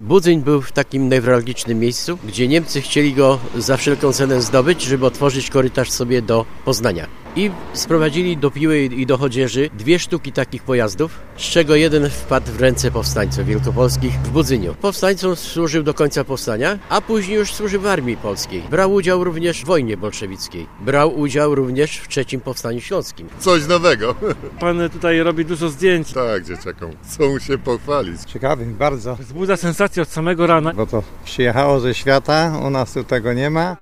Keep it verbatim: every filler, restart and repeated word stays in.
Budzyń był w takim newralgicznym miejscu, gdzie Niemcy chcieli go za wszelką cenę zdobyć, żeby otworzyć korytarz sobie do Poznania. I sprowadzili do Piły i do Chodzieży dwie sztuki takich pojazdów, z czego jeden wpadł w ręce powstańców wielkopolskich w Budzyniu. Powstańcom służył do końca powstania, a później już służył w Armii Polskiej. Brał udział również w wojnie bolszewickiej. Brał udział również w trzecim Powstaniu Śląskim. Coś nowego. Pan tutaj robi dużo zdjęć. Tak, dzieciakom. Chcą się pochwalić. Ciekawy, bardzo. Wzbudza sensację od samego rana. Bo to przyjechało ze świata, u nas tu tego nie ma.